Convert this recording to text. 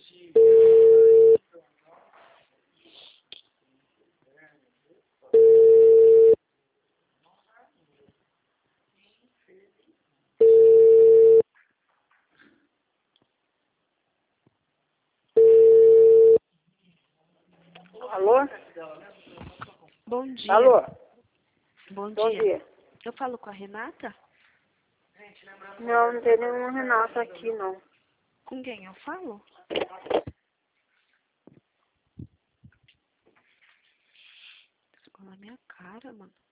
Alô? Bom dia. Alô? Bom Bom dia. dia. Eu falo com a Renata? Não, não tem nenhum Renato aqui, não. Com quem eu falo? Ficou na minha cara, mano.